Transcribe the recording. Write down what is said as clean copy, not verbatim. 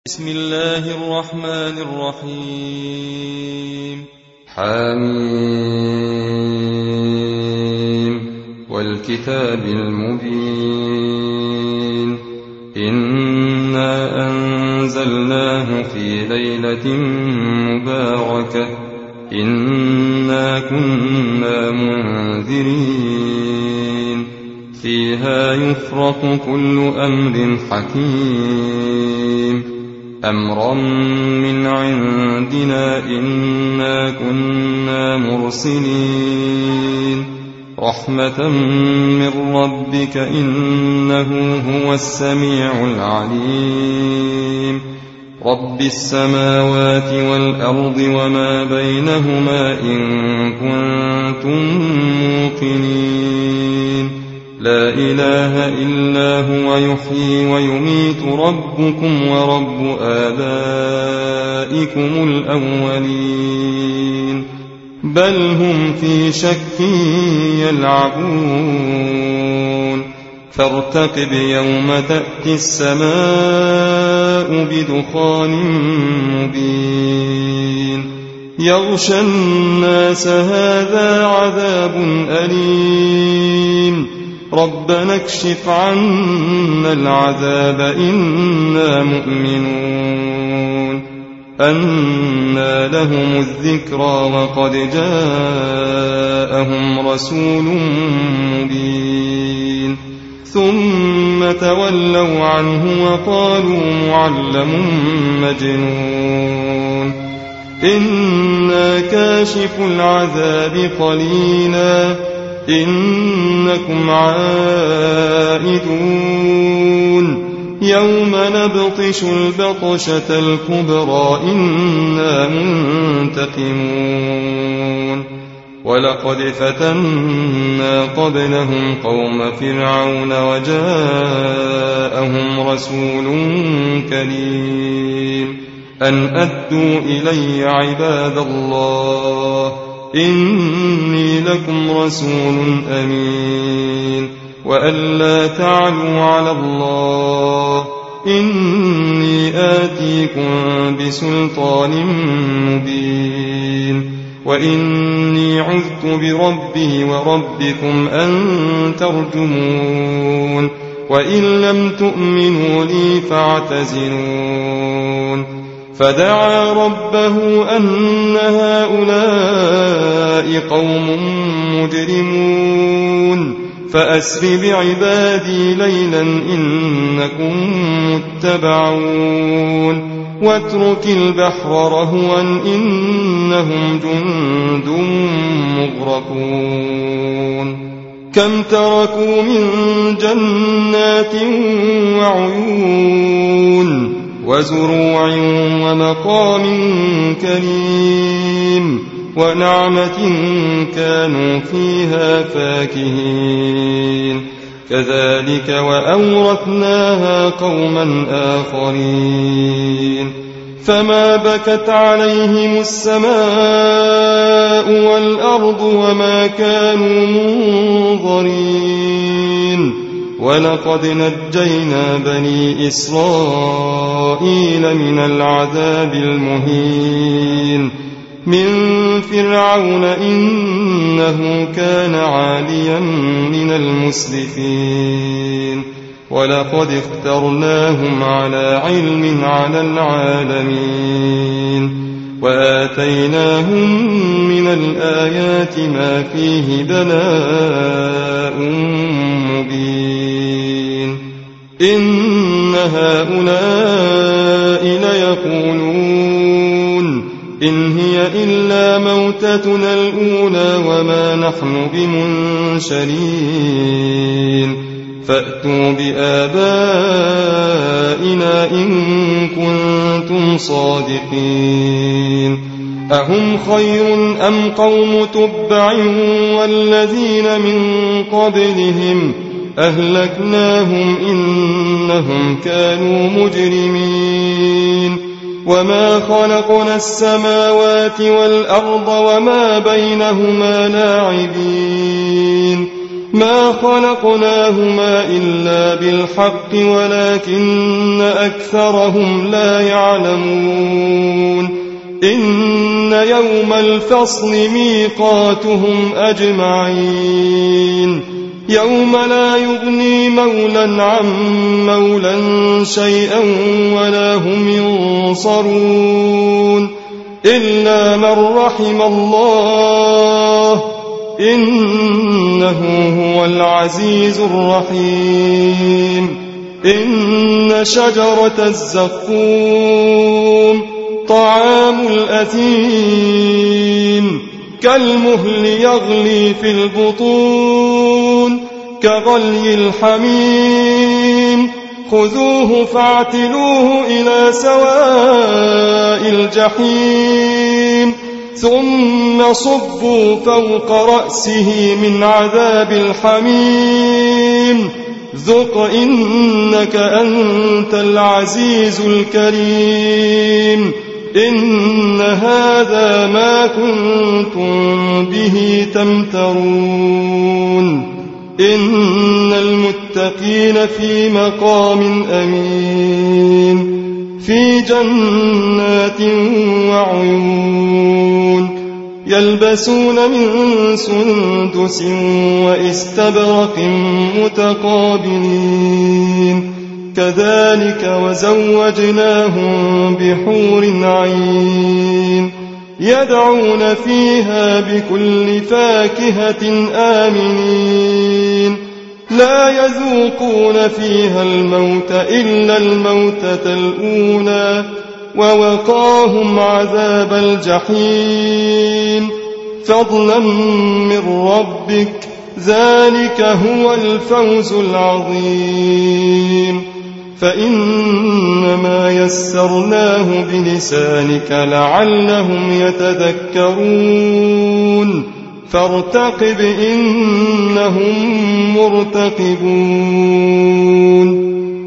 بسم الله الرحمن الرحيم. حميم والكتاب المبين إنا أنزلناه في ليلة مباركة إنا كنا منذرين فيها يفرق كل أمر حكيم أمرا من عندنا إنا كنا مرسلين رحمة من ربك إنه هو السميع العليم رب السماوات والأرض وما بينهما إن كنتم موقنين لا إله إلا هو يحيي ويميت ربكم ورب آبائكم الأولين بل هم في شك يلعبون فارتقب يوم تأتي السماء بدخان مبين يغشى الناس هذا عذاب أليم ربنا اكشف عنا العذاب إنا مؤمنون أنى لهم الذكرى وقد جاءهم رسول مبين ثم تولوا عنه وقالوا معلم مجنون إنا كاشف العذاب قليلا إنكم عائدون يوم نبطش البطشة الكبرى إنا منتقمون ولقد فتنا قبلهم قوم فرعون وجاءهم رسول كريم أن أدوا إلي عباد الله إني لكم رسول أمين وأن لا تعلوا على الله إني آتيكم بسلطان مبين وإني عذت بربي وربكم أن ترجمون وإن لم تؤمنوا لي فاعتزلون فدعا ربه أن هؤلاء قوم مجرمون فأسر بعبادي ليلا إنكم متبعون واترك البحر رهوا إنهم جند مغرقون كم تركوا من جنات وعيون وزروع ومقام كريم ونعمة كانوا فيها فاكهين كذلك وأورثناها قوما آخرين فما بكت عليهم السماء والأرض وما كانوا منظرين ولقد نجينا بني إسرائيل من العذاب المهين من فرعون إنه كان عاليا من المسرفين ولقد اخترناهم على علم على العالمين وآتيناهم من الآيات ما فيه بلاء مبين إن هؤلاء ليقولون إن هي إلا موتتنا الأولى وما نحن بمنشرين فأتوا بآبائنا إن كنتم صادقين أهم خير أم قوم تبع والذين من قبلهم أهلكناهم إنهم كانوا مجرمين وما خلقنا السماوات والأرض وما بينهما لاعبين ما خلقناهما إلا بالحق ولكن أكثرهم لا يعلمون إن يوم الفصل ميقاتهم أجمعين يوم لا يغني مولى عن مولى شيئا ولا هم ينصرون إلا من رحم الله إنه هو العزيز الرحيم إن شجرة الزقوم طعام الأثيم كالمهل يغلي في البطون كغلي الحميم خذوه فاعتلوه إلى سواء الجحيم ثم صبوا فوق رأسه من عذاب الحميم ذق إنك أنت العزيز الكريم إن هذا ما كنتم به تمترون إن المتقين في مقام أمين في جنات وعيون يلبسون من سندس وإستبرق متقابلين كذلك وزوجناهم بحور عين يدعون فيها بكل فاكهة آمنين لا يذوقون فيها الموت إلا الموتة الأولى ووقاهم عذاب الجحيم فضلا من ربك ذلك هو الفوز العظيم فإنما يسرناه بلسانك لعلهم يتذكرون فارتقب إنهم مرتقبون